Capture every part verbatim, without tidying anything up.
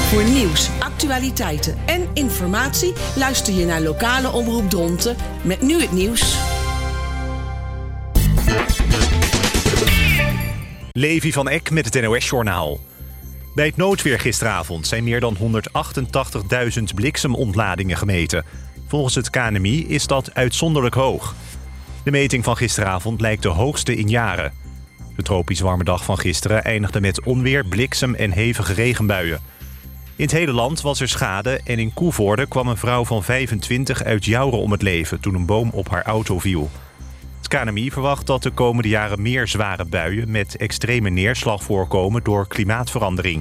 Voor nieuws, actualiteiten en informatie luister je naar Lokale Omroep Dronten met nu het nieuws. Levi van Eck met het N O S-journaal. Bij het noodweer gisteravond zijn meer dan honderdachtentachtigduizend bliksemontladingen gemeten. Volgens het K N M I is dat uitzonderlijk hoog. De meting van gisteravond lijkt de hoogste in jaren. De tropisch warme dag van gisteren eindigde met onweer, bliksem en hevige regenbuien. In het hele land was er schade en in Koevoorde kwam een vrouw van vijfentwintig uit Jouren om het leven toen een boom op haar auto viel. Het K N M I verwacht dat de komende jaren meer zware buien met extreme neerslag voorkomen door klimaatverandering.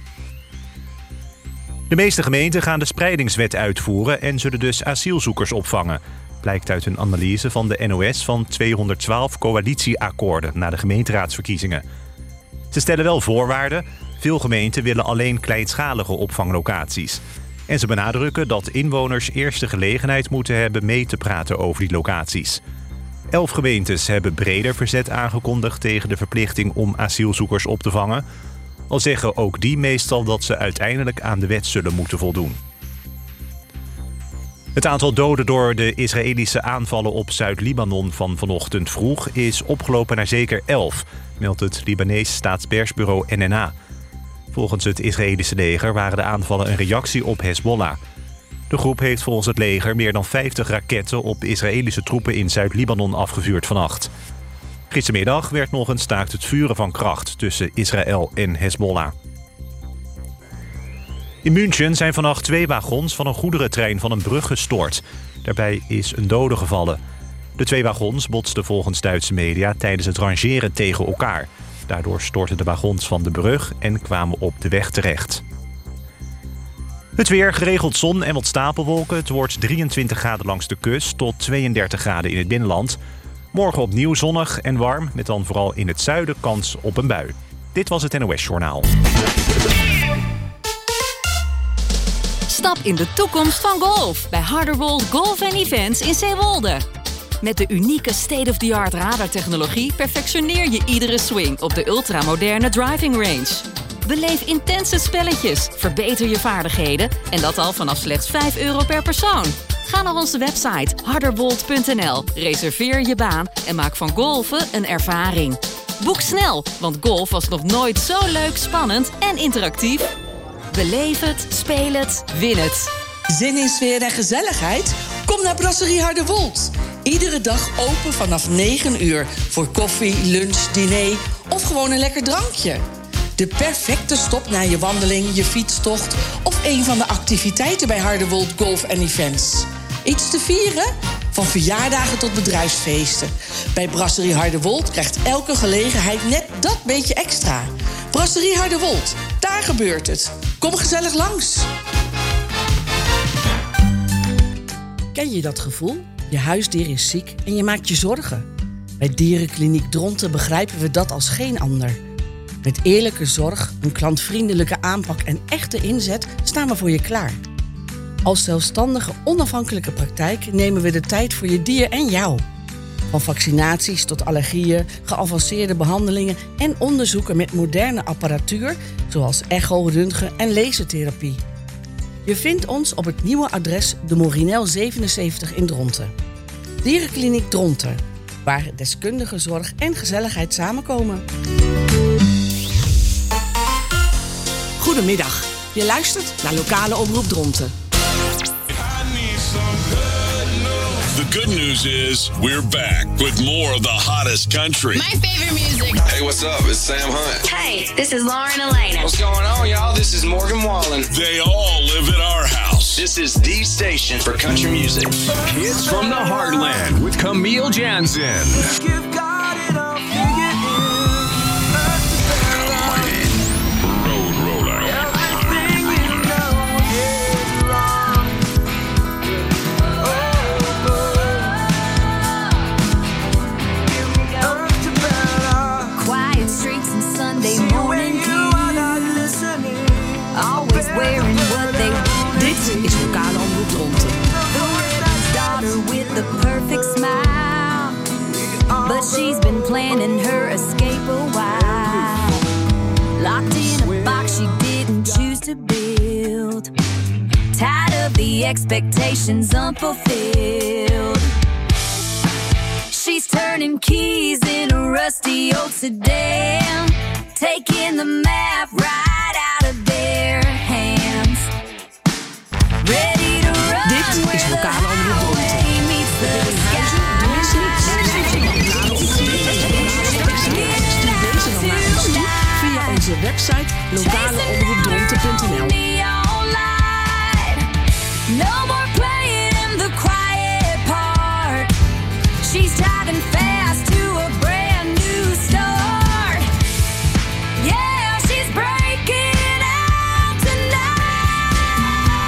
De meeste gemeenten gaan de spreidingswet uitvoeren en zullen dus asielzoekers opvangen. Blijkt uit een analyse van de N O S van tweehonderdtwaalf coalitieakkoorden na de gemeenteraadsverkiezingen. Ze stellen wel voorwaarden. Veel gemeenten willen alleen kleinschalige opvanglocaties. En ze benadrukken dat inwoners eerst de gelegenheid moeten hebben mee te praten over die locaties. Elf gemeentes hebben breder verzet aangekondigd tegen de verplichting om asielzoekers op te vangen. Al zeggen ook die meestal dat ze uiteindelijk aan de wet zullen moeten voldoen. Het aantal doden door de Israëlische aanvallen op Zuid-Libanon van vanochtend vroeg is opgelopen naar zeker elf, meldt het Libanees staatspersbureau N N A. Volgens het Israëlische leger waren de aanvallen een reactie op Hezbollah. De groep heeft volgens het leger meer dan vijftig raketten op Israëlische troepen in Zuid-Libanon afgevuurd vannacht. Gistermiddag werd nog een staakt het vuren van kracht tussen Israël en Hezbollah. In München zijn vannacht twee wagons van een goederentrein van een brug gestort. Daarbij is een dode gevallen. De twee wagons botsten volgens Duitse media tijdens het rangeren tegen elkaar. Daardoor stortten de wagons van de brug en kwamen op de weg terecht. Het weer, geregeld zon en wat stapelwolken. Het wordt drieëntwintig graden langs de kust tot tweeëndertig graden in het binnenland. Morgen opnieuw zonnig en warm, met dan vooral in het zuiden kans op een bui. Dit was het N O S-journaal. Stap in de toekomst van golf bij Harderwold Golf en Events in Zeewolde. Met de unieke state-of-the-art radartechnologie perfectioneer je iedere swing op de ultramoderne driving range. Beleef intense spelletjes, verbeter je vaardigheden en dat al vanaf slechts vijf euro per persoon. Ga naar onze website harderwold punt n l, reserveer je baan en maak van golfen een ervaring. Boek snel, want golf was nog nooit zo leuk, spannend en interactief. Beleef het, speel het, win het. Zin in sfeer en gezelligheid? Kom naar Brasserie Harderwold. Iedere dag open vanaf negen uur voor koffie, lunch, diner of gewoon een lekker drankje. De perfecte stop na je wandeling, je fietstocht of een van de activiteiten bij Harderwold Golf en Events. Iets te vieren? Van verjaardagen tot bedrijfsfeesten. Bij Brasserie Harderwold krijgt elke gelegenheid net dat beetje extra. Brasserie Harderwold, daar gebeurt het. Kom gezellig langs. Ken je dat gevoel? Je huisdier is ziek en je maakt je zorgen. Bij Dierenkliniek Dronten begrijpen we dat als geen ander. Met eerlijke zorg, een klantvriendelijke aanpak en echte inzet staan we voor je klaar. Als zelfstandige, onafhankelijke praktijk nemen we de tijd voor je dier en jou. Van vaccinaties tot allergieën, geavanceerde behandelingen en onderzoeken met moderne apparatuur, zoals echo, röntgen en lasertherapie. Je vindt ons op het nieuwe adres de Morinel zevenenzeventig in Dronten. Dierenkliniek Dronten, waar deskundige zorg en gezelligheid samenkomen. Goedemiddag, je luistert naar Lokale Omroep Dronten. The good news is we're back with more of the hottest country. My favorite music. Hey, what's up? It's Sam Hunt. Hey, this is Lauren Elena. What's going on, y'all? This is Morgan Wallen. They all live at our house. This is the station for country music. Kids from the Heartland with Camille Jansen. Road Roller. Quiet streets and Sunday morning news. Always wearing what they want. Dit is Lokale Omroep Dronten. The widow's daughter with the perfect smile. But she's been planning her escape a while. Locked in a box she didn't choose to build. expectations unfulfilled. She's turning keys in a rusty old sedan, taking the map right out of their hands. Ready to run. Dit is Lokale Omroep Drenthe. Via onze website lokale omroep drenthe punt n l. No more playing the quiet part. She's driving fast to a brand new start. Yeah, she's breaking out tonight.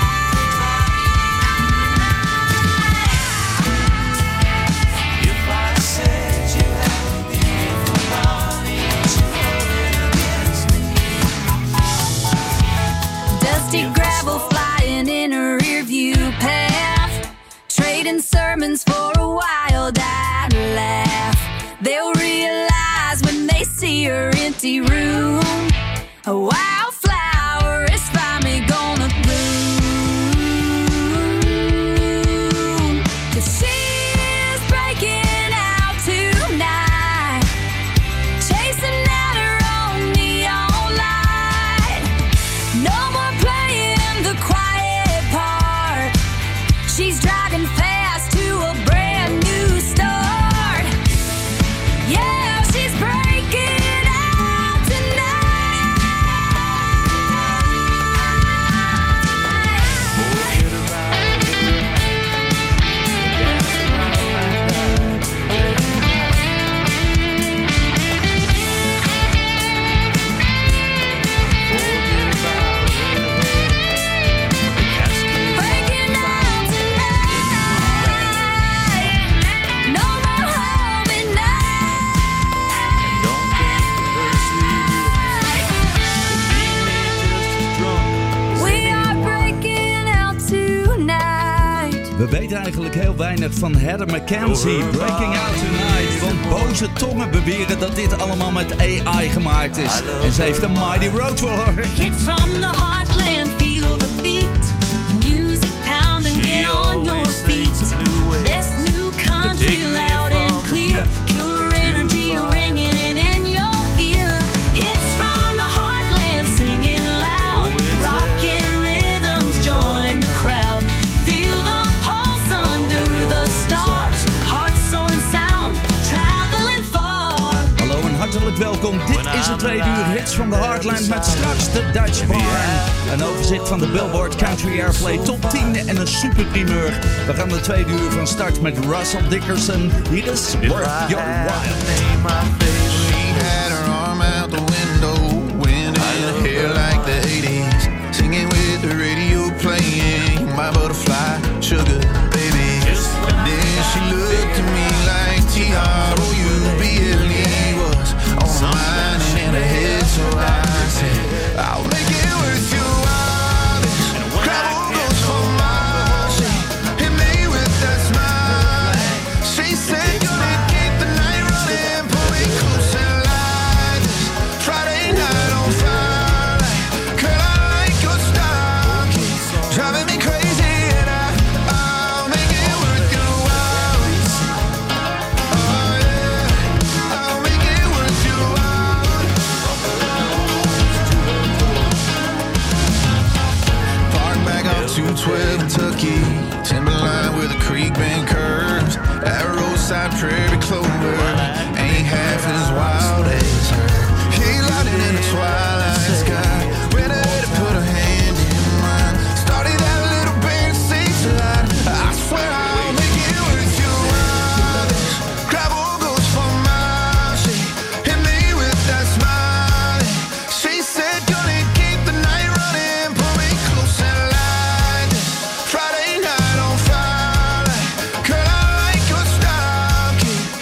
If I said you had a beautiful body, against me. Dusty gravel flying in her rearview path, trading sermons for a wild-eyed laugh. They'll realize when they see her empty room, a wildflower is finally gonna bloom. 'Cause she's breaking out tonight, chasing out her own neon light. No more playing the quiet part. She's driving fast to a brand new start. Yeah, she's breaking out tonight. Breaking out tonight. No more holding night. We are breaking out tonight. We weten eigenlijk heel weinig van Heather McKenzie, Breaking Out Tonight. Want boze tongen beweren dat dit allemaal met A I gemaakt is. En ze heeft een Mighty Road voor haar. Kids from the heartland feel the beat. Music pounding, get on your feet. This new country loud and clear. Pure energy ringing in, in your ear. It's from the heartland singing loud. Rocking rhythms join the crowd. Feel the pulse under the stars. Heart, soul and sound traveling far. Hallo en hartelijk welkom. Dit is het tweede uur hits van de Heartland met straks de Dutch Barn. Een overzicht van de Billboard Country Airplay top tien en een superprimeur. We gaan de tweede uur van start met Russell Dickerson. Hier is Worth Your While. Had her arm out the window, wind in her hair like the eighties, singing with the radio playing my butterfly, sugar baby. Then she looked at me like T R O U B L E was on my mind and in her head, so I said, I'll make it worth your while. Gravel goes for miles, she hit me with that smile. She said, gonna keep the night running, pull me close and light this Friday night on fire. Girl, I like your style, keep driving me crazy, and I, I'll make it worth your while. Oh yeah, I'll make it worth your while. Park back up two twelve Kentucky, timberline where the creek bend curves. That roadside prairie clover ain't half as wild as her. He lighted in the twilight sky, ready to put her hand in mine. Started that little band sings alive. I swear I'll make it worth your while. Gravel goes for miles, she hit me with that smile. She said, gonna keep the night running, pull me close and light this Friday night on fire. Girl, I like your style, keep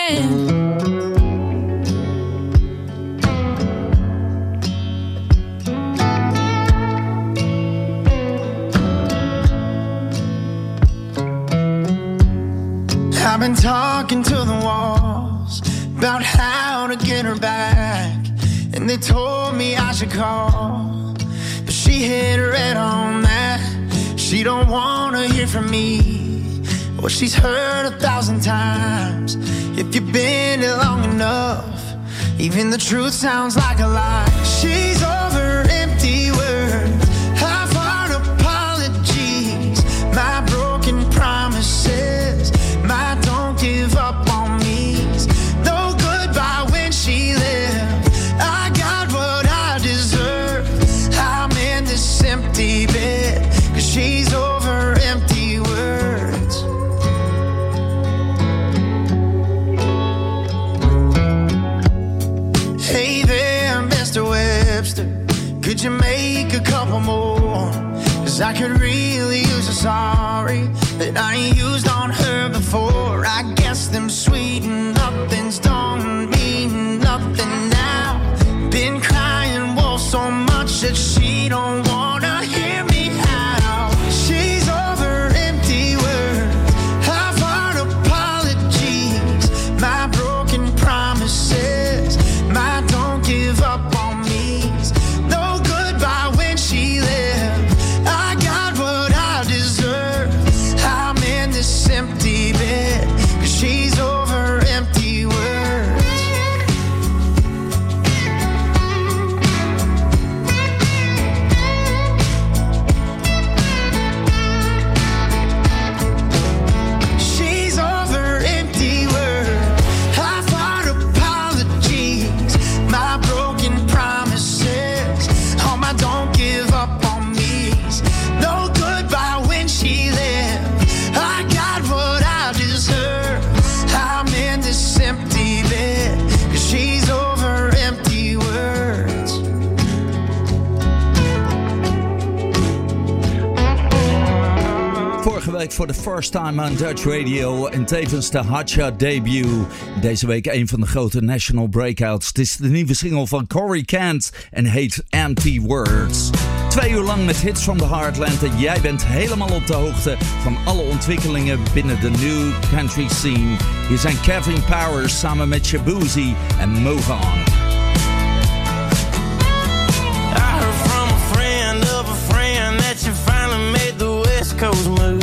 I've been talking to the walls about how to get her back, and they told me I should call, but she hit red on that. She don't wanna hear from me what she's heard a thousand times. If you've been here long enough, even the truth sounds like a lie. She's over empty words, half-heart apologies, my broken promises, my don't give up on me's no goodbye when she left. I got what I deserve, I'm in this empty bed, 'cause she's over empty words. Hey there, Mister Webster, could you make a couple more? 'Cause I could really use a sorry that I ain't used on her before. I guess them sweet nothings don't mean nothing now. Been crying wolf so much that she don't wanna hear me out. She's over empty words, half-heart apologies, my broken promises, my don't give up on me's no goodbye when she left. I got what I deserve, I'm in this empty bed, 'cause she's over empty words. She's over empty words, half-heart apologies, my broken promises, all my don't give up on me's no goodbye when she left. I got what I deserve, I'm in this empty bed, 'cause she's over empty words. Vorige week voor de first time on Dutch Radio en tevens de Hotshot debut. Deze week een van de grote national breakouts. Het is de nieuwe single van Corey Kent en heet Empty Words. Twee uur lang met hits from the Heartland en jij bent helemaal op de hoogte van alle ontwikkelingen binnen de new country scene. Hier zijn Kevin Powers samen met Shabuzi en Move On. I heard from a friend of a friend that you finally made the West Coast move.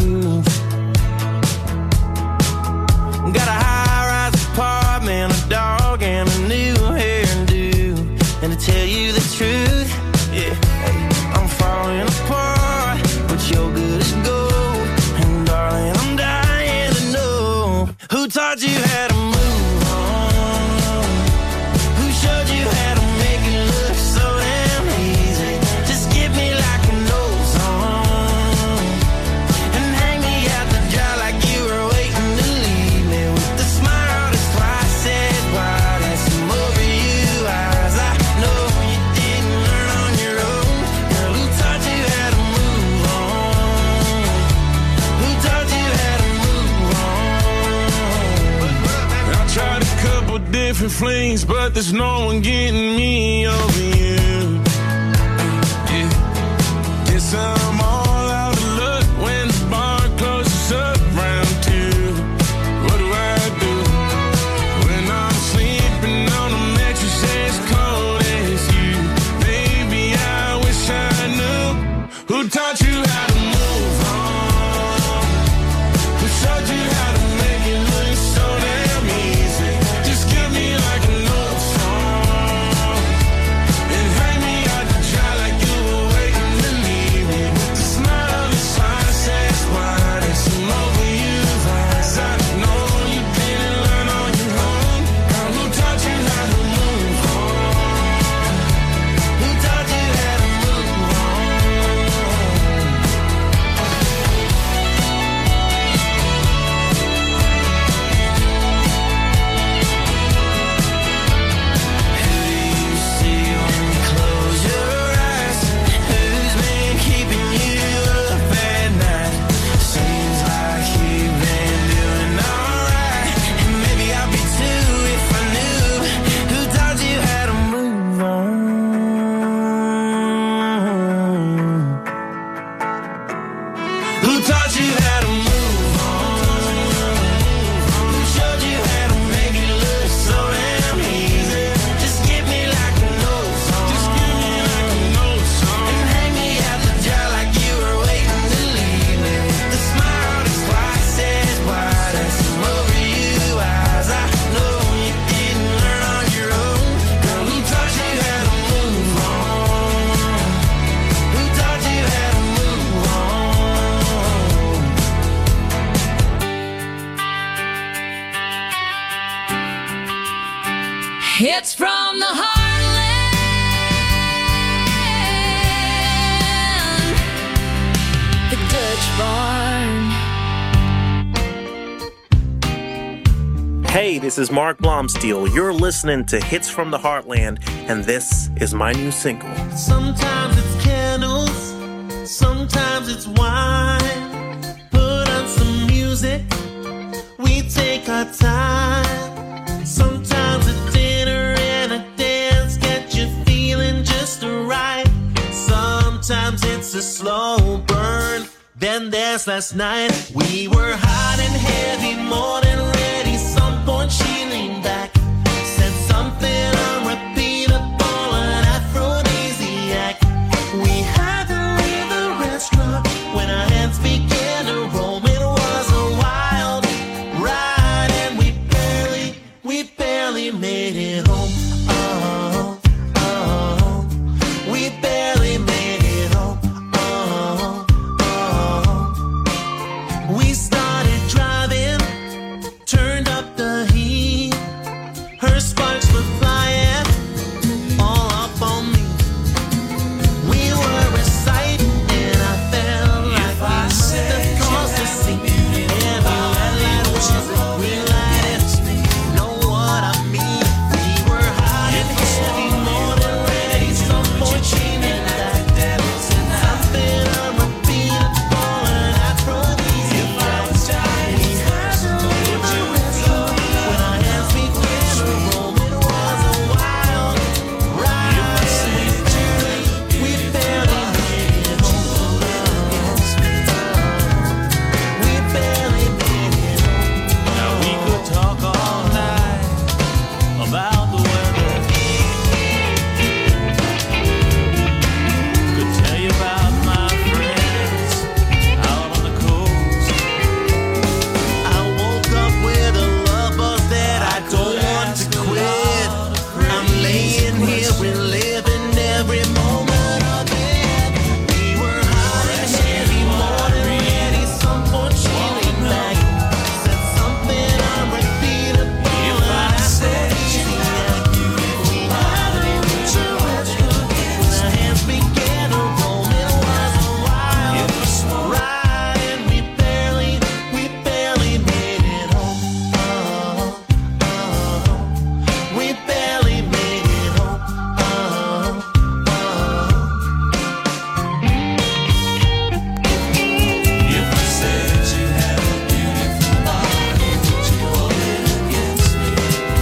Got a high-rise apartment, a dog, and a new hairdo. And to tell you the truth, yeah, I'm falling apart, but you're good as gold. And darling, I'm dying to know who taught you how to move on. Who showed you how to make it look so damn easy? Just give me like an old song and hang me out to dry like you were waiting to leave me with the smile that's twice as wide and some over you eyes. I know you didn't learn on your own. Girl, who taught you how to move on? Who taught you how to move on? I tried a couple different flings, but there's no one getting me over you. Yeah. Guess I'm all out of luck when the bar closes up round two. What do I do when I'm sleeping on a mattress as cold as you? Baby, I wish I knew who taught you how to move on. Who showed you how to make it look so damn easy? Just give me like an old song and hang me out to dry like you were waiting to leave me with the smile Hits from the heartland. The Dutch Barn. Hey, this is Mark Blomsteel. You're listening to Hits from the Heartland, and this is my new single. Sometimes it's candles, sometimes it's wine. Put on some music, we take our time. Sometimes a dinner and a dance get you feeling just right. Sometimes it's a slow burn, then there's last night. We were hot and heavy, more than ready. Some point she leaned back, said something unrepeatable, an aphrodisiac. We had to leave the restaurant when our hands began to roam. It was a wild ride and we barely, we barely made it home. Oh, oh, we barely made it home. Oh, oh, we started driving, turned up the heat. Her sparks were flying all up on me. We were a sight, and I felt like we must have caused a scene. Every red light was a green light. Know what I mean? We were hot and heavy, more than ready. Some point she made that something unrepeatable, an aphrodisiac. We had to leave the restaurant when our hands began to roam. It was a wild ride. We barely made it home. We barely made it home. Now we could talk all night about the weather. Could tell you about my friends out on the coast. I woke up with a love buzz that I don't want to quit. I'm laying here reliving every moment of it. We were hot and heavy, more than ready. Some point she leaned back, said something unrepeatable, an aphrodisiac. We had to reach a restaurant when our hands began to roam. It was a wild ride and we barely, we barely made it home. Oh, oh, we barely made it home. Oh, if I said you had a beautiful body, would you hold it against me?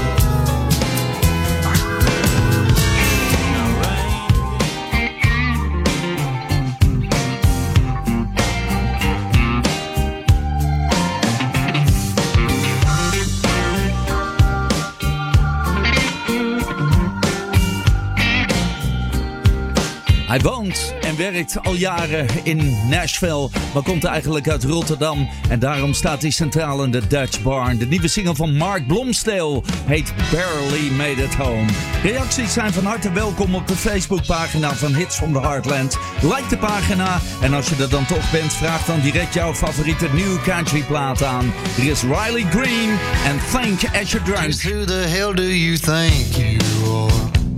Hij woont en werkt al jaren in Nashville, maar komt eigenlijk uit Rotterdam. En daarom staat hij centraal in de Dutch Barn. De nieuwe single van Mark Blomsteel heet Barely Made It Home. Reacties zijn van harte welkom op de Facebookpagina van Hits from the Heartland. Like de pagina en als je er dan toch bent, vraag dan direct jouw favoriete new country plaat aan. Er is Riley Green en Think As You're Drunk. Just who the hell do you think you are?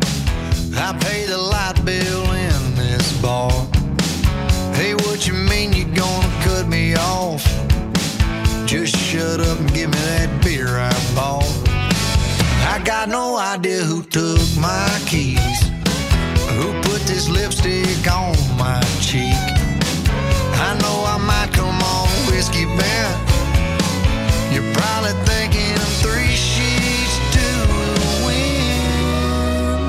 I pay the light bill in this bar. Hey, what you mean you gonna cut me off? Just shut up and give me that beer I bought. I got no idea who took my keys, who put this lipstick on my cheek. I know I might come on whiskey bent. You're probably thinking I'm three sheets to the wind,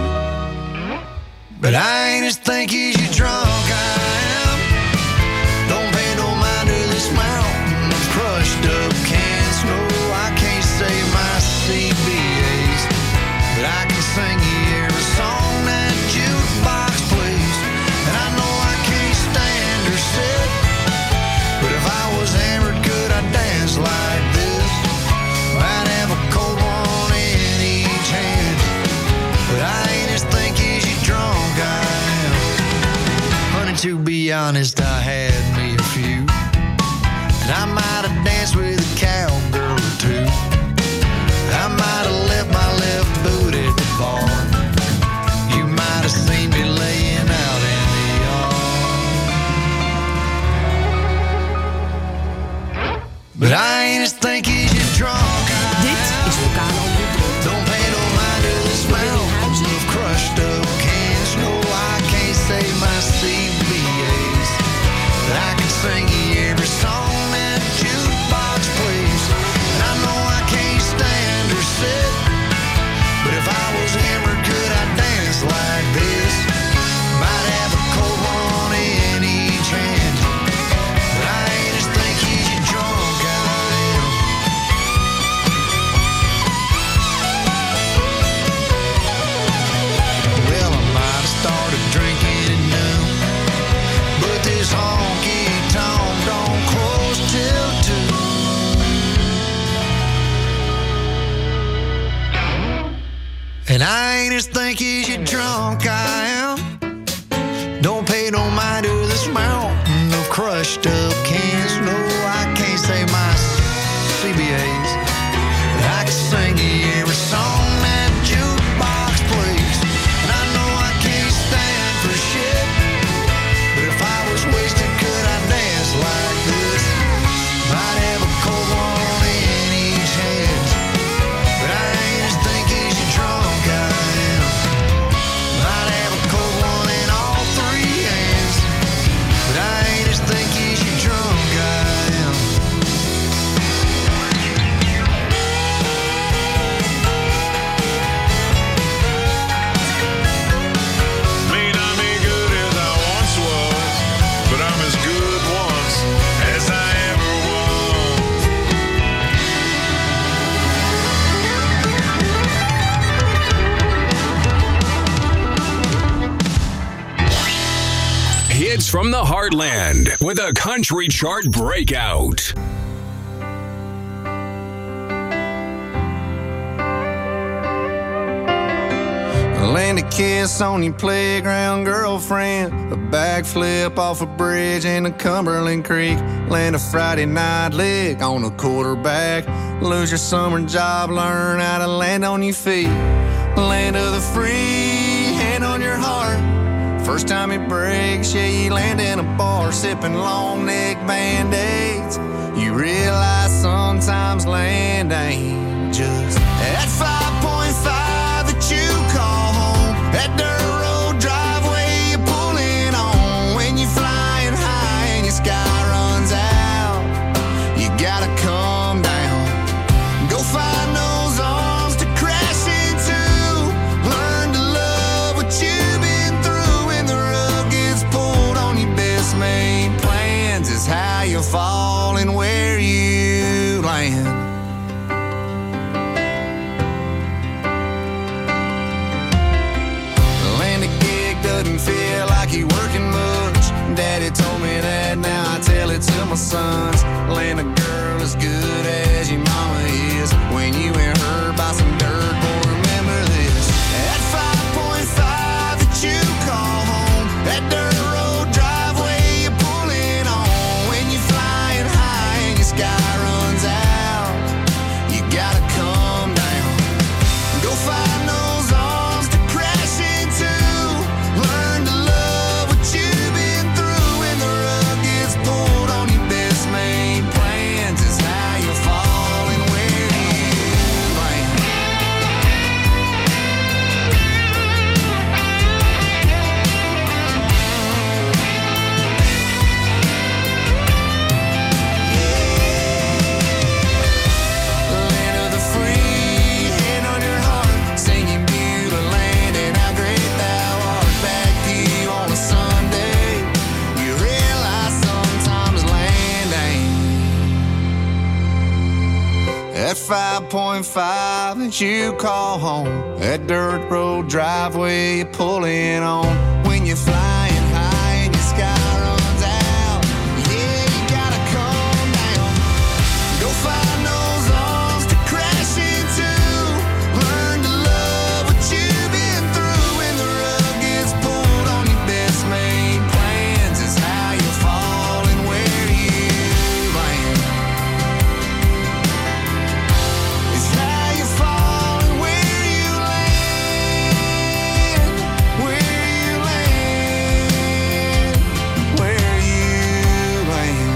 but I ain't as thinky as you drunk I am. Don't pay no mind to this mountain of crushed up cans. No, I can't say my C B As, but I can sing you every song that jukebox plays. And I know I can't stand or sit, but if I was hammered, could I dance like this? Might have a cold one in each hand, but I ain't as thinky as you drunk I am. Honey, to be honest, I had me a few, and I might have danced with a cowgirl or two. I might have left my left boot at the bar. And I ain't as think as you drunk I am. Don't pay no mind to this mountain of crushed up cans. No, I can't say my C B As, but I can sing you every song that jukebox plays. And I know I can't stand for shit, but if I was wasted, could I dance like this? Might have a cold one in each hand, but I ain't as think as you drunk I am. Might have a cold one in all three hands, but I ain't as think as you drunk I am. May not be good as I once was, but I'm as good once as I ever was. Hits from the Heartland with a country chart breakout. Land a kiss on your playground girlfriend, a backflip off a bridge in the Cumberland Creek, land a Friday night lick on a quarterback, lose your summer job, learn how to land on your feet, land of the free, hand on your heart, first time it breaks, yeah, you land in a bar sipping long neck Band-Aids, you realize sometimes land ain't just at five point five that you call home, that dirt road driveway you're pulling on, when you're flying high and your sky runs out, you gotta come down, go find those arms to crash into, learn to love what you've been through, when the rug gets pulled on your best made plans is how you fall and where you land. Land a gig doesn't feel like you're working much. Daddy told me that, now I tell it to my sons. Land a girl as good as your mama is. When you and her buy some dirt, boy, remember this. At five point five that you call home, that dirt road driveway you're pulling on, when you're flying high and your sky runs out, you gotta come down, go find those arms to crash into, learn to love what you've been through, when the rug gets pulled on your best made plans is how you fall and where you land. Land of the free, hand on your heart, singing beautiful land and how great thou art. Back to you on a Sunday, you realize sometimes land ain't at five point five that you call home, that dirt road driveway you're pulling on, when you're flying high and your sky runs out, yeah, you gotta come down, go find those arms to crash into, learn to love what you've been through, when the rug gets pulled on your best made plans is how you fall and where you land. It's how you fall and where you land, where you land, where you land.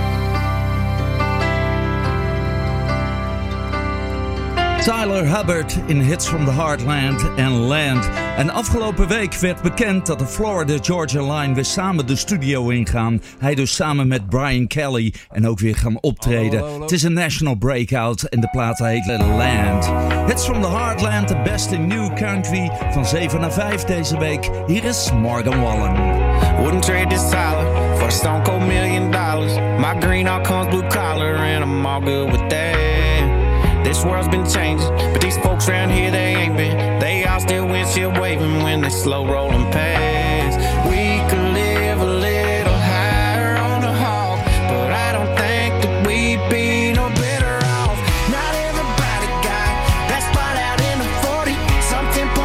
Tyler Hubbard in Hits from the Heartland en Land. En afgelopen week werd bekend dat de Florida Georgia Line weer samen de studio ingaan. Hij dus samen met Brian Kelly en ook weer gaan optreden. Hallo, hallo. Het is een national breakout en de plaat heet Land. Hits from the Heartland, de beste new country van zeven naar vijf deze week. Hier is Morgan Wallen. Wouldn't trade this Tyler for a stone cold million dollars. My green all comes blue collar and I'm all good with that. This world's been changing, but these folks around here, they ain't been. They all still windshield waving when they slow rolling past. We could live a little higher on the hog, but I don't think that we'd be no better off. Not everybody got that spot out in the forty, some ten point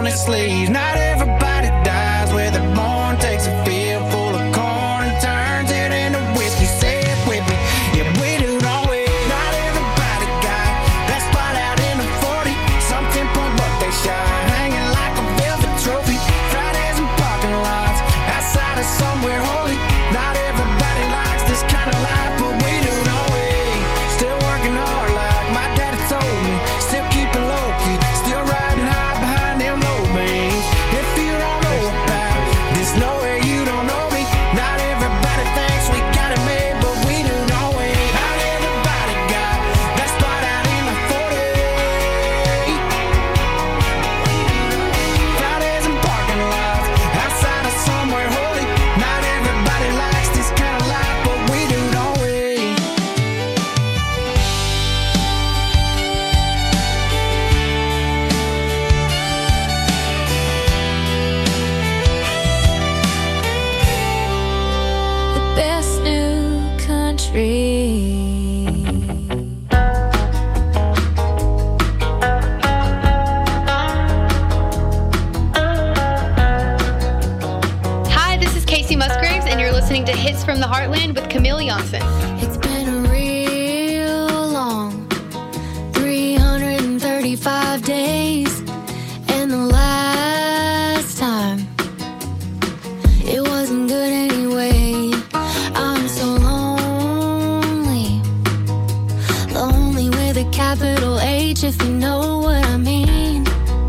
on its sleeves. Not everybody dies where they're born. Takes a field full of corn and turns it into whiskey. Say it with me, yeah, we do, don't we? Not everybody got that spot out in the forty. Some ten point buck they shine, hanging like a velvet trophy. Fridays in parking lots, outside of somewhere holy. Not everybody likes this kind of life, but we do, don't we? Still working hard like my daddy told me. Still keeping low key, still riding high behind them low beams. If you don't know about this, nowhere you don't know me. Not everybody thinks we got it made, but we do, don't we? Not everybody got that spot out in the forty. Fridays in parking lots, outside of somewhere holy. Not everybody likes this kind of life, but we do, don't we? The best new country. Hi, this is Casey Musgraves, and you're listening to Hits from the Heartland with Camille Janssen. It's been a real long three hundred thirty-five days, and the last time it wasn't good anyway. I'm so lonely, lonely with a capital H, if you know what I mean.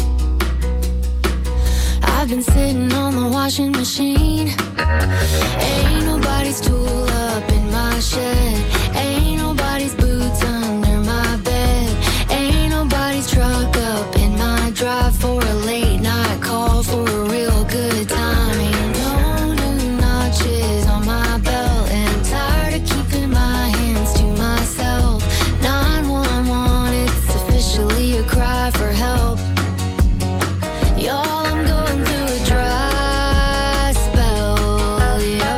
I've been sitting on the washing machine. Ain't nobody's tool up in my shed. Ain't nobody's boots under my bed. Ain't nobody's truck up in my drive for a late night call for a real good time. Ain't no new notches on my belt, and I'm tired of keeping my hands to myself. nine one one, it's officially a cry for help. Y'all, I'm going through a dry spell, yep.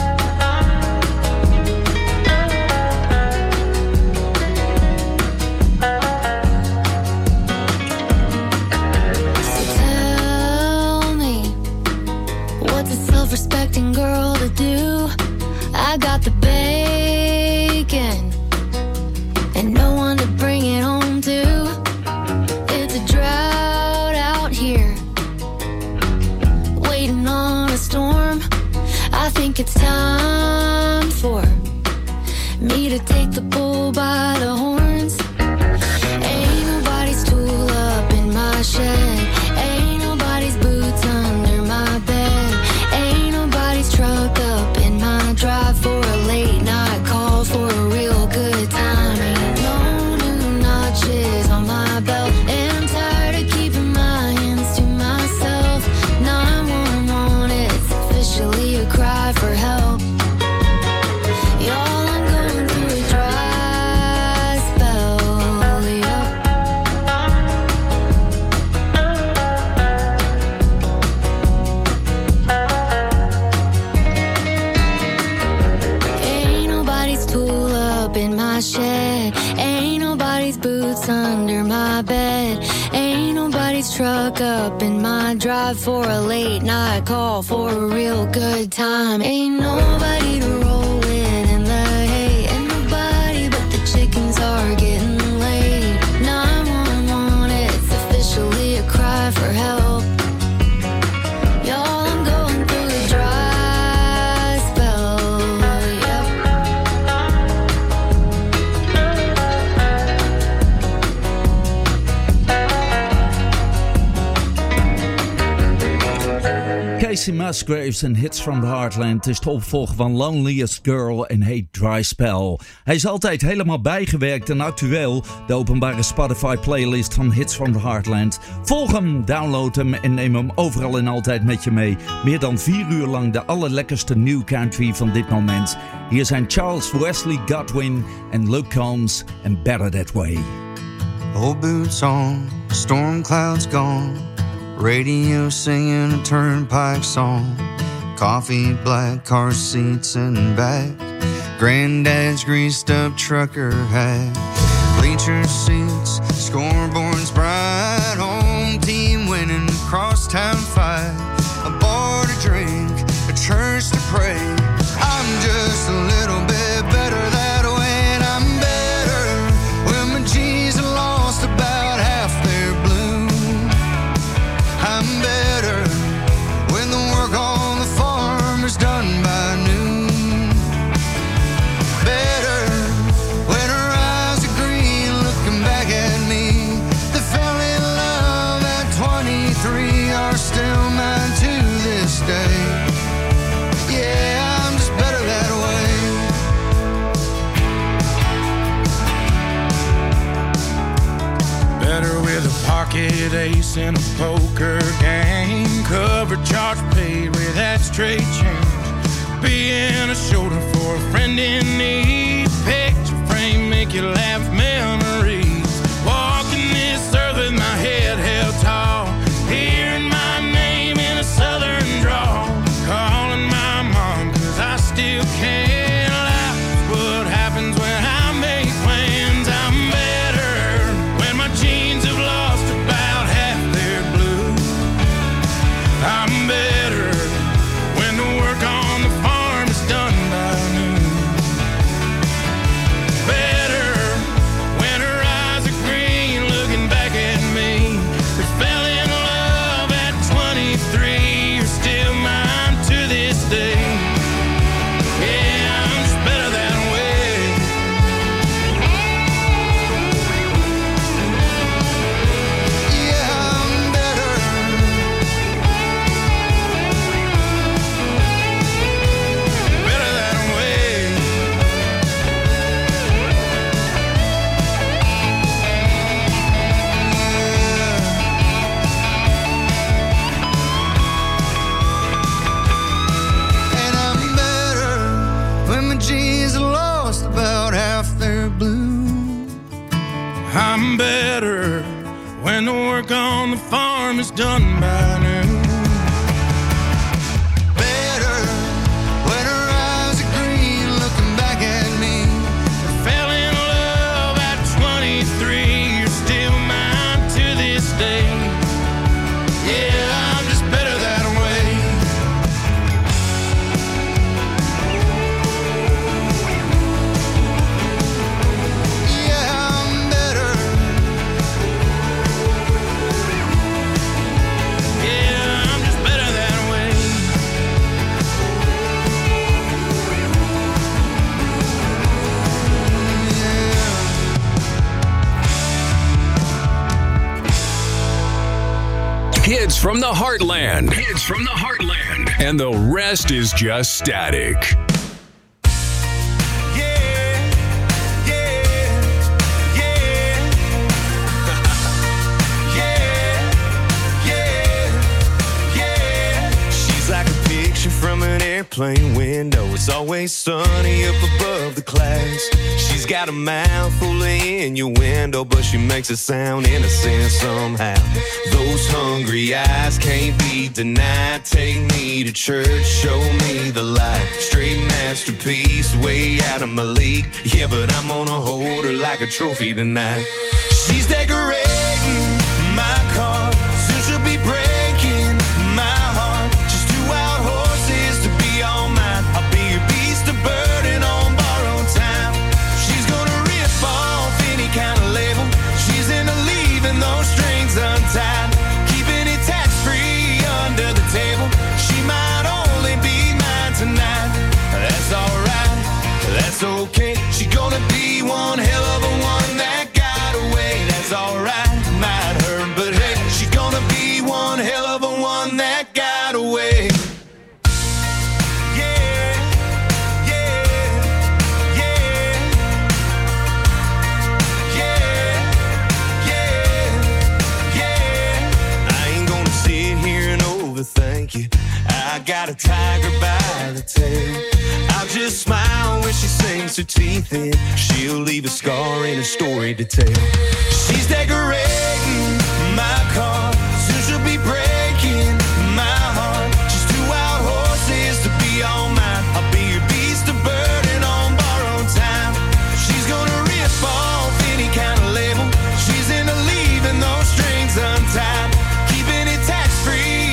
So tell me, what's a self-respecting girl to do? I got the bacon and no one to bring it home to. It's a drought out here, waiting on a storm. I think it's time for me to take the bull by the horns. Ain't nobody's tool up in my shed. Ain't nobody's boots under my bed. Ain't nobody's truck up in my drive for a late night call for a real good time. Ain't no new notches on my belt, and I'm tired of keeping my hands to myself. nine one one, it's officially a cry for help. Y'all, I'm going through a dry spell, yep. Ain't nobody's tool up in my shed. Ain't nobody's boots under my bed. Ain't nobody's truck up in my drive for a late night call for a real good time. Ain't nobody to roll with in the hay. Ain't nobody but the chickens are getting laid. nine one one, it's officially a cry for help. Y'all, I'm going through a dry spell, yep. Casey Musgraves en Hits from the Heartland is de opvolger van Loneliest Girl en Hey Dry Spell. Hij is altijd helemaal bijgewerkt en actueel, de openbare Spotify playlist van Hits from the Heartland. Volg hem, download hem en neem hem overal en altijd met je mee. Meer dan vier uur lang de allerlekkerste new country van dit moment. Hier zijn Charles Wesley Godwin en Luke Combs en Better That Way. Old boots on, storm clouds gone, radio singing a turnpike song, coffee, black car seats and back, granddad's greased up trucker hat, bleacher seats, scoreboards bright, home team winning across town fight, a bar to drink, a church to pray. I'm just a little bit better that way, and I'm better when my jeans are lost about half their blue. I'm better when the work on the farm is done by noon. Better when her eyes are green looking back at me. They fell in love at twenty-three, are still mine to this day. Yeah, I'm just better that way. Better with a pocket ace in a poker game. Cover charge paid with that straight change. Being a shoulder for a friend in need. Picture frame, make you laugh, memories. Walking this earth with my head held tall. Hearing my name in a southern drawl. Calling my mom cause I still can't laugh. What happens when I make plans? I'm better when my jeans have lost about half their blue. I'm better when the work on the farm is done by noon. Better when her eyes are green looking back at me. They fell in love at twenty-three, you're still mine to this day. Yeah, I'm just better that way. Yeah, I'm better. Better that way. And I'm better when my jeans are lost about half their blue. I'm better when the work on the farm is done by noon. Better when her eyes are green looking back at me. Fell in love at twenty-three, you're still mine to this day. Yeah, I'm just better that way. Yeah, I'm better. Yeah, I'm just better that way. Kids from the Heartland. Kids from the Heartland. And the rest is just static. She's like a picture from an airplane window. It's always sunny up above the clouds. She's got a mouth full of innuendo, but she makes it sound innocent somehow. Those hungry eyes can't be denied. Take me to church, show me the light. Straight masterpiece, way out of my league. Yeah, but I'm gonna hold her like a trophy tonight. She's decorating my car, soon she'll be breaking my heart. Just two wild horses to be all mine. I'll be your beast of burden on borrowed time. She's gonna rip off any kind of label. She's into leaving those strings untied, keeping it tax-free under the table. She might only be mine tonight. That's alright, that's okay. She's gonna be one hell of a one that got away. That's alright, might hurt, but hey, she's gonna be one hell of a one that got away. Yeah, yeah, yeah, yeah, yeah, yeah. I ain't gonna sit here and overthink you. I got a tiger by the tail. I'll just smile when she sinks her teeth in. She'll leave a scar and a story to tell. She's decorating my car, soon she'll be breaking my heart. Just two wild horses to be all mine. I'll be your beast of burden on borrowed time. She's gonna rip off any kind of label. She's into leaving those strings untied, keeping it tax-free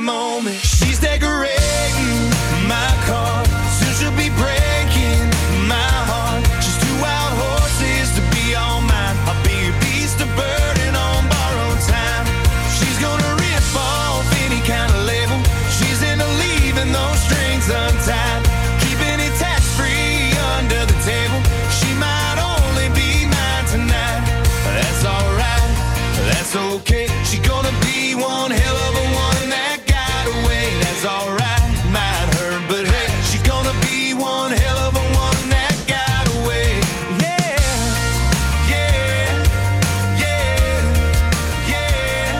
moment. She's decorating my car. Soon she'll be breaking my heart. She's two wild horses to be all mine. I'll be a beast of burden on borrowed time. She's gonna rip off any kind of label. She's into leaving those strings untied. Keeping it tax-free under the table. She might only be mine tonight. That's alright, that's okay. She's gonna be one hell of a one that got away. That's alright, might hurt, but hey, she's gonna be one hell of a one that got away. Yeah, yeah, yeah, yeah,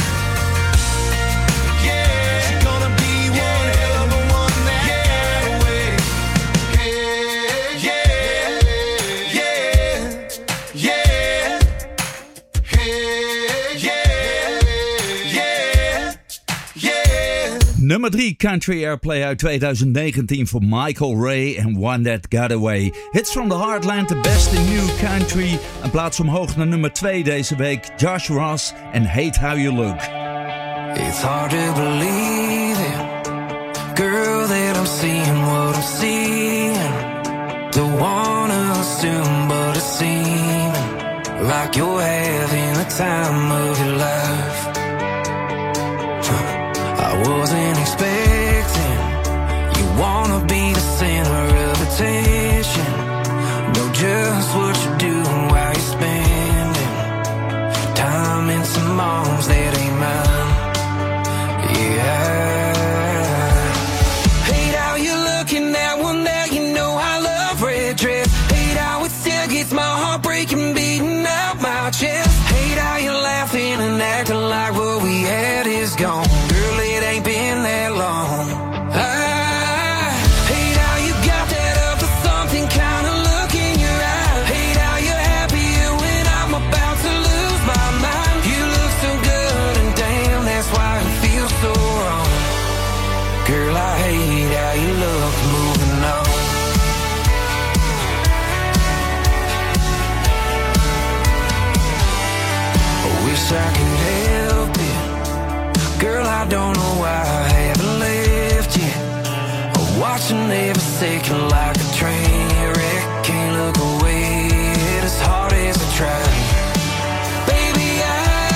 yeah. She's gonna be one hell of a one that got away. Yeah, yeah, yeah, yeah, yeah, yeah. Nummer drie Country Airplay uit twintig negentien voor Michael Ray en One That Got Away. Hits from the Heartland, de beste new country. Een plaats omhoog naar nummer twee deze week. Josh Ross en Hate How You Look. It's hard to believe it, girl, that I'm seeing what I'm seeing. Don't wanna assume, but it's seeming like you're having the time of your life. I wasn't expecting you wanna be the center of attention. Know just what you're doing while you're spending time in some arms that ain't mine. Yeah. Hate how you're looking at one that you know I love red dress. Hate how it still gets my heart breaking, beating out my chest. Hate how you're laughing and acting like what we had is gone. Girl, it ain't been that long. I hate how you got that up to something kind of look in your eye. Hate how you're happier when I'm about to lose my mind. You look so good and damn, that's why it feels so wrong. Girl, I hate how you look moving on. I wish I could help it. Girl, I don't know why I haven't left yet. I'm watching every second like a train wreck. Can't look away as hard as I try. Baby, I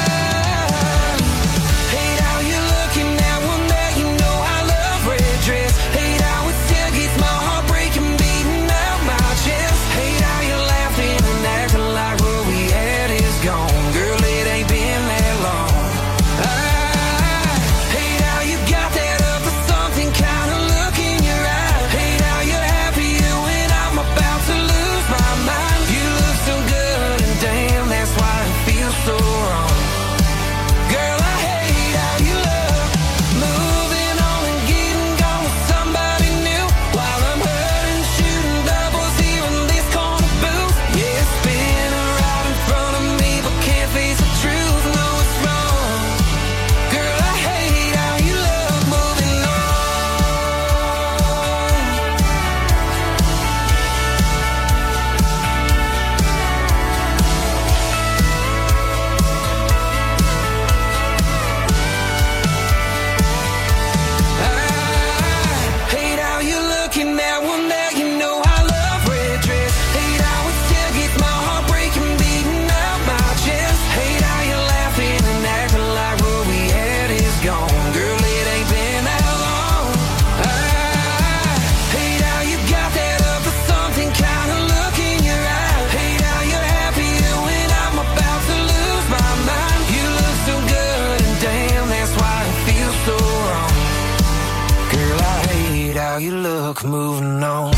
hate how you're looking at one that you know I love red dress. Hate how it still gets my heart breaking, beating out my chest. Hate how you're laughing and acting like what we had is gone. Girl, it ain't been that long. I hate how you got that up for something kind of look in your eye. Hate how you're happier when I'm about to lose my mind. You look so good and damn, that's why it feels so wrong. Girl, I hate how you look, moving on and getting gone with somebody new, while I'm hurting, shooting doubles here in this corner booth. Yeah, spinning right in front of me, but can't face the truth. No, it's wrong. Girl, I hate how you look moving on. I hate how you're looking at one that you know I love red dress. Hate how it still gets my heart breaking, beating out my chest. Hate how you're laughing and acting like what we had is gone. Girl, it ain't been that long. I hate how you got that up for something kind of look in your eye. Hate how you're happier when I'm about to lose my mind. You look so good and damn, that's why it feels so wrong. Girl, I hate how you look moving on.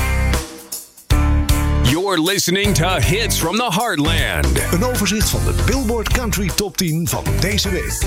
You're listening to Hits from the Heartland. Een overzicht van de Billboard Country Top tien van deze week.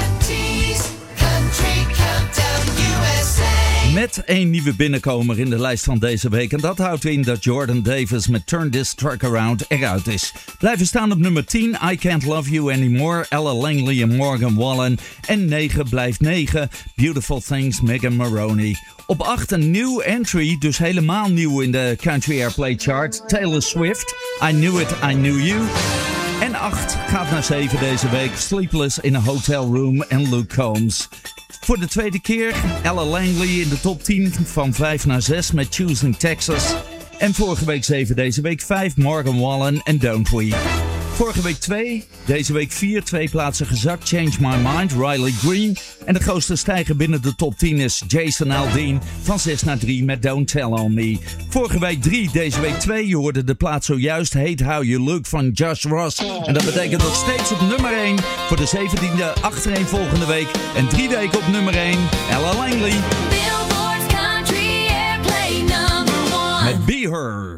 Met één nieuwe binnenkomer in de lijst van deze week. En dat houdt in dat Jordan Davis met Turn This Truck Around eruit is. Blijven staan op nummer tien, I Can't Love You Anymore, Ella Langley en Morgan Wallen. En negen blijft negen, Beautiful Things, Megan Maroney. Op acht een nieuw entry, dus helemaal nieuw in de Country Airplay chart, Taylor Swift, I Knew It, I Knew You. En acht gaat naar zeven deze week. Sleepless in a Hotel Room en Luke Combs. Voor de tweede keer Ella Langley in de top tien van vijf naar zes met Choosing Texas. En vorige week zeven, deze week vijf, Morgan Wallen en Don't We. Vorige week twee, deze week vier, twee plaatsen gezakt, Change My Mind, Riley Green. En de grootste stijger binnen de top tien is Jason Aldean van zes naar drie met Don't Tell On Me. Vorige week drie, deze week twee, je hoorde de plaats zojuist, Hate How You Look van Josh Ross. En dat betekent nog steeds op nummer één voor de zeventiende achtereen volgende week. En drie weken op nummer één, Ella Langley. Billboard's Country Airplay number one. Met Be Her.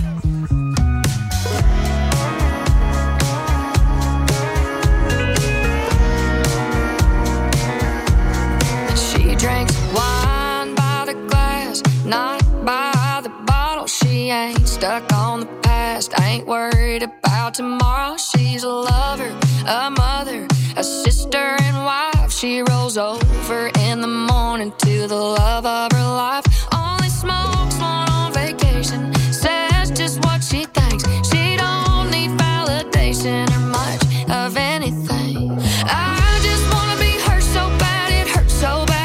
Drinks wine by the glass, not by the bottle. She ain't stuck on the past, ain't worried about tomorrow. She's a lover, a mother, a sister and wife. She rolls over in the morning to the love of her life. Only smokes one on vacation, says just what she thinks. She don't need validation or much of anything. I just wanna be her so bad, it hurts so bad.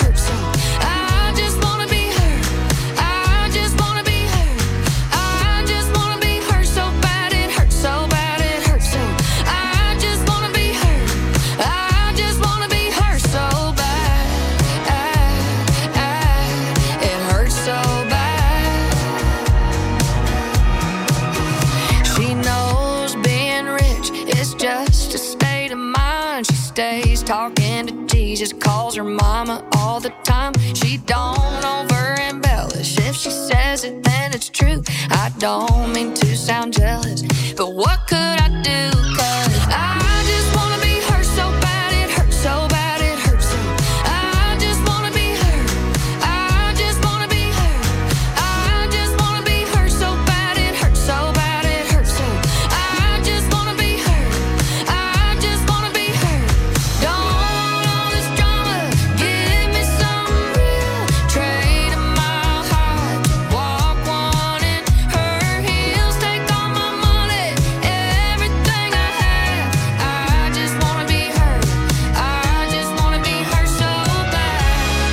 Stays talking to Jesus, calls her mama all the time. She don't over embellish. If she says it, then it's true. I don't mean to sound jealous, but what could I do? 'Cause I just wanna be her so bad, it hurts so bad, it hurts so. I just wanna be her. I just wanna be her. I just wanna be her so bad, it hurts so bad, it hurts so. I just wanna be her. I just wanna be her. Don't want all this drama, give me some real. Trade a mile high, walk one in her heels. Take all my money, everything I have. I just wanna be her. I just wanna be her so bad.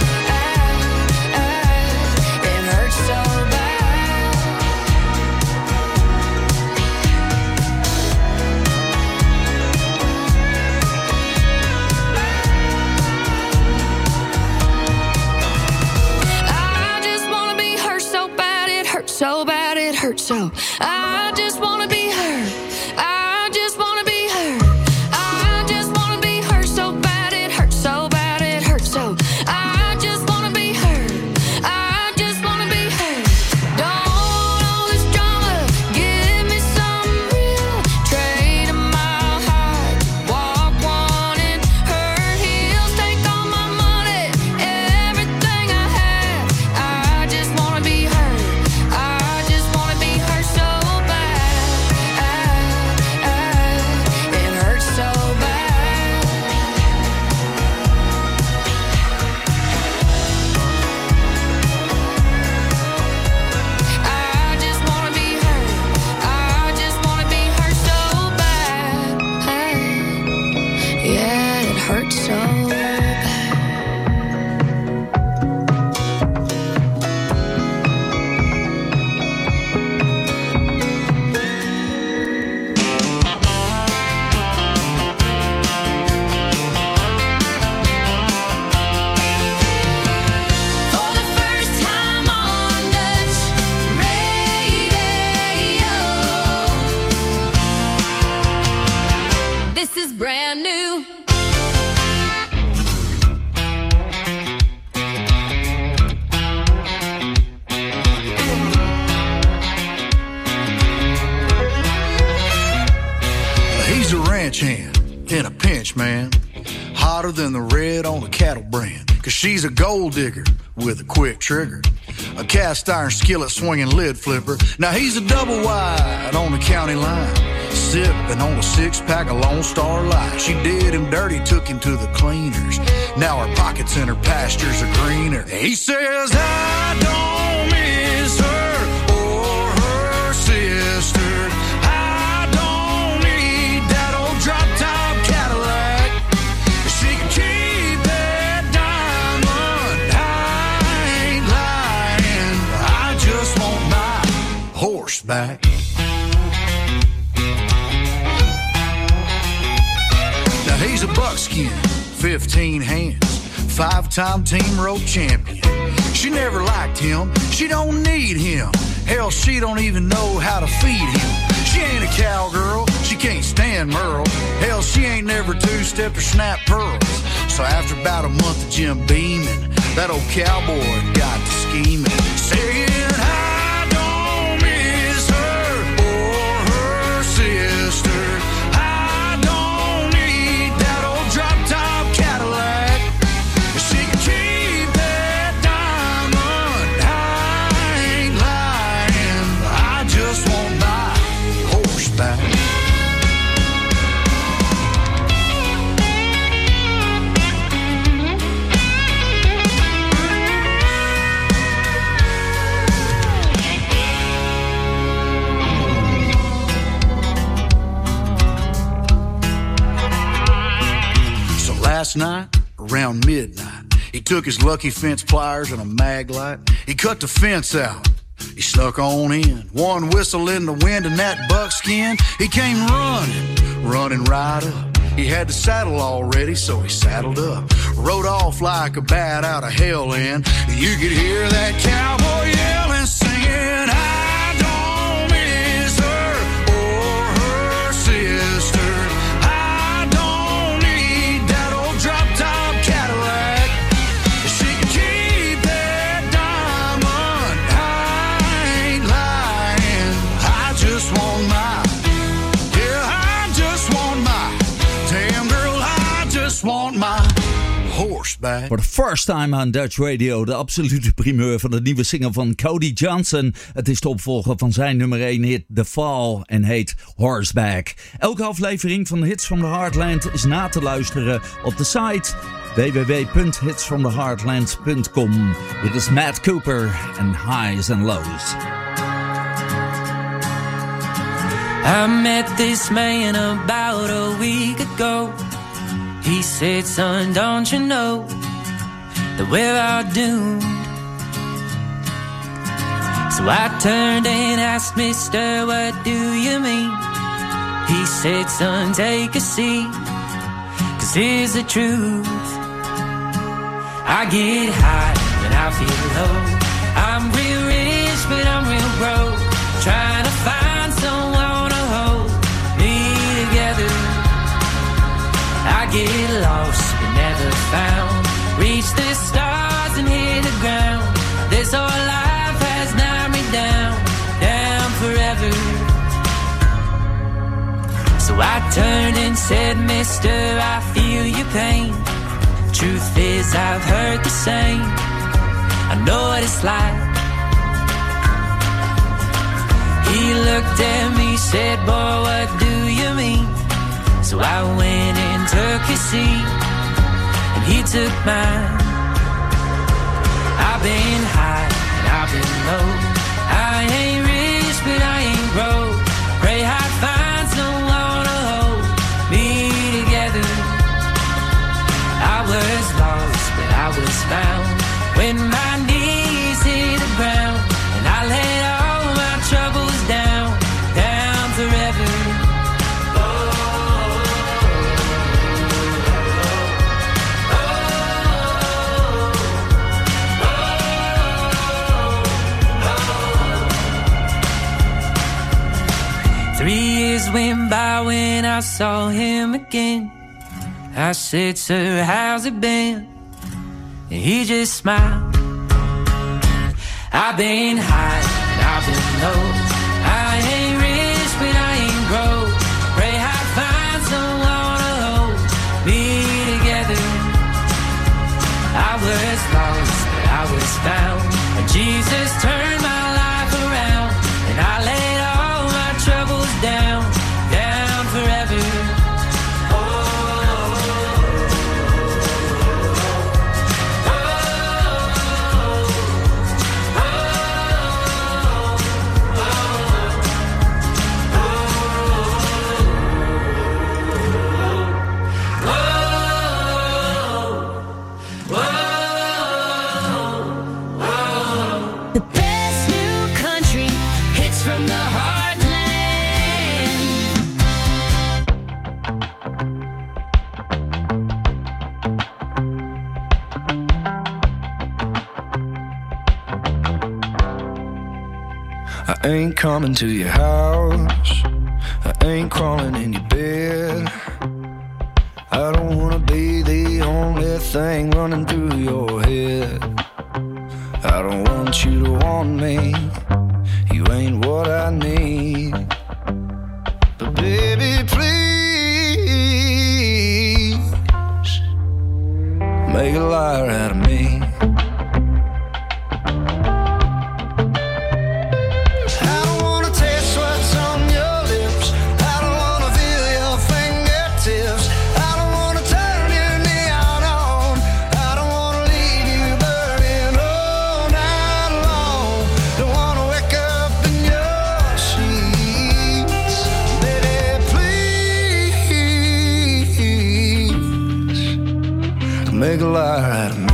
It hurts so bad. I just wanna be her so bad, it hurts so bad, it hurts so. I just wanna be her. I just wanna be her. I just wanna be her so bad, it hurts so bad, it hurts so. I just wanna be her. I just wanna be her. Don't want all this drama, give me some real. Trade a mile high, walk one in her heels. Take all my money, everything I have. I just wanna be her. I just wanna be her so bad. It hurts so bad. I just wanna be her. I just wanna be her so bad. Yeah, it hurts so bad. For the first time on Dutch radio, this is brand new. He's a ranch hand in a pinch, man. Hotter than the red on a cattle brand. Cause she's a gold digger with a quick trigger. A cast iron skillet swinging lid flipper. Now he's a double wide on the county line. Sipping on a six pack of Lone Star Light. She did him dirty, took him to the cleaners. Now her pockets and her pastures are greener. He says, I don't miss her or her sister. I don't need horseback. Now he's a buckskin, fifteen hands, five-time team road champion. She never liked him, she don't need him. Hell, she don't even know how to feed him. She ain't a cowgirl, she can't stand Merle. Hell, she ain't never two-stepped or snapped pearls. So after about a month of Jim beaming, that old cowboy got to scheming, saying, I don't miss her or her sister. I don't need that old drop-top Cadillac. She can keep that diamond. I ain't lying. I just want my horseback. Last night, around midnight, he took his lucky fence pliers and a mag light. He cut the fence out, he snuck on in. One whistle in the wind and that buckskin, he came running, running right up. He had the saddle all ready, so he saddled up. Rode off like a bat out of hell, and you could hear that cowboy yelling, singing, I don't miss her or her sister. For the first time on Dutch Radio, de absolute primeur van de nieuwe single van Cody Johnson. Het is de opvolger van zijn nummer één hit The Fall en heet Horseback. Elke aflevering van Hits from the Heartland is na te luisteren op de site w w w punt hits from the heartland punt com. Dit is Matt Cooper en Highs and Lows. I met this man about a week ago. He said, son, don't you know that we're all doomed? So I turned and asked, mister, what do you mean? He said, son, take a seat, 'cause here's the truth. I get high when I feel low. I'm real rich, but I'm real broke. Trying to find someone to hold me together. I get lost but never found. Reach the stars and hit the ground. This whole life has knocked me down, down forever. So I turned and said, mister, I feel your pain. Truth is I've heard the same. I know what it's like. He looked at me, said, boy, what do you mean? So I went and took his seat, and he took mine. I've been high and I've been low. I ain't rich, but I ain't broke. Pray I find someone to hold me together. I was lost, but I was found when my knees hit the ground, and I laid all my troubles down, down forever. Three years went by when I saw him again. I said, sir, how's it been? And he just smiled. I've been high and I've been low. I ain't rich, but I ain't broke. Pray I find someone to hold me together. I was lost, but I was found. And Jesus turned my life around, and I laid all my troubles down, down forever. The best hits from the heartland. I ain't coming to your house, I ain't crawling in your bed. I don't wanna be the only thing running through your head. I don't want you to want me, you ain't what I need. But baby, please make a liar out of me. Make a liar out of me.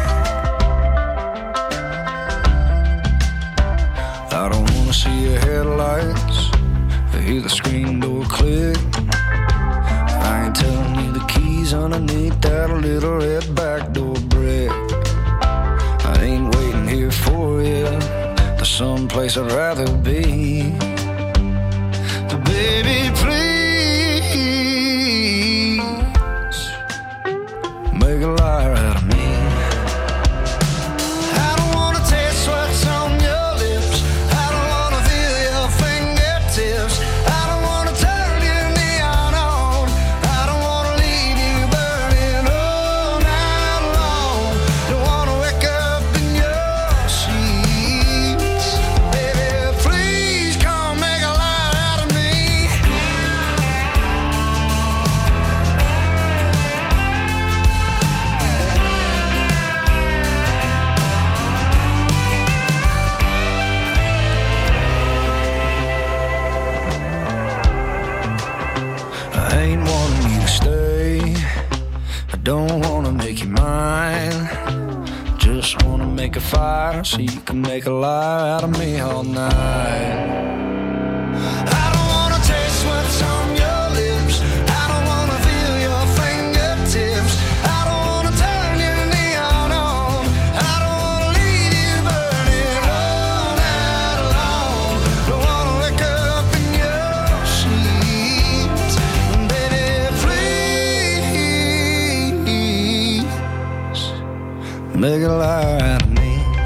I don't wanna see your headlights, I hear the screen door click. I ain't telling you the keys underneath that little red back door brick. I ain't waiting here for you, there's someplace I'd rather be. But baby, please make a liar out of me. I don't wanna taste what's on your lips, I don't wanna feel your fingertips, I don't wanna turn your neon on, I don't wanna leave you burning all night long. Don't wanna wake up in your sheets. Baby, please come make a liar out of me. I ain't wanting you to stay, I don't wanna make you mine. Just wanna make a fire so you can make a lie out of me all night. I don't wanna taste what's on your lips, I don't wanna feel your fingertips, I don't wanna turn your neon on, I don't wanna leave you burning all night long. Don't wanna wake up in your sheets. Baby, please make a liar out of me.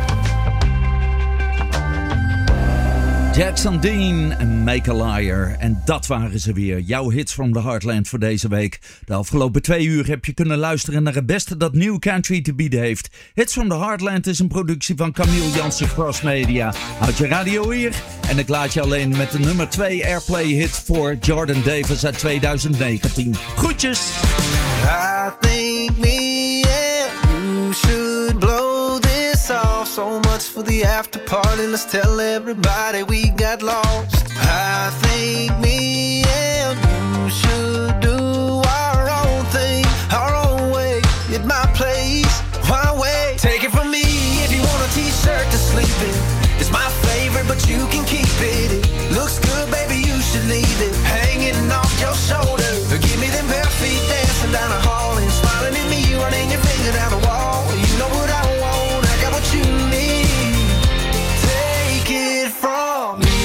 Jackson Dean en Make a Liar. En dat waren ze weer. Jouw hits from the Heartland voor deze week. De afgelopen twee uur heb je kunnen luisteren naar het beste dat New Country te bieden heeft. Hits from the Heartland is een productie van Camille Jansen Cross Media. Houd je radio hier en ik laat je alleen met de nummer twee Airplay hit voor Jordan Davis uit tweeduizend negentien. Groetjes! I think me and you should blow this off. So much for the after party, let's tell everybody we got lost. I think me and you should do our own thing, our own way, at my place. Why wait? Take it from me, if you want a t-shirt to sleep in, it's my favorite but you can keep it. It looks good, baby, you should leave it hanging off your shoulder. Give me them bare feet dancing down the hall and smiling at me, running your finger down the wall. You know what I want, I got what you need. Take it from me.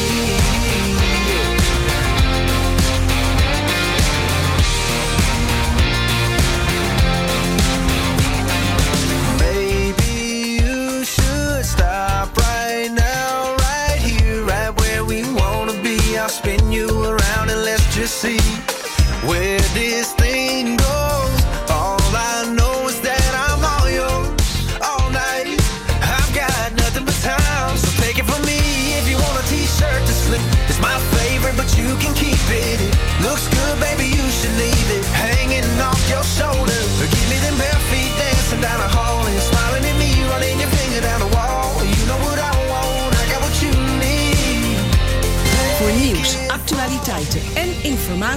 Maybe you should stop right now, right here, right where we wanna be. I'll spin you around and let's just see where this thing goes. All I know is that I'm all yours all night. I've got nothing but time, so take it from me. If you want a t-shirt to slip, it's my favorite but you can keep it. It looks good, baby, you should leave it hanging off your shoulder. Give me them bare feet dancing down the hall and smiling at me, running your finger down the wall. You know what I want, I got what you need. Voor nieuws, actualiteiten en informatie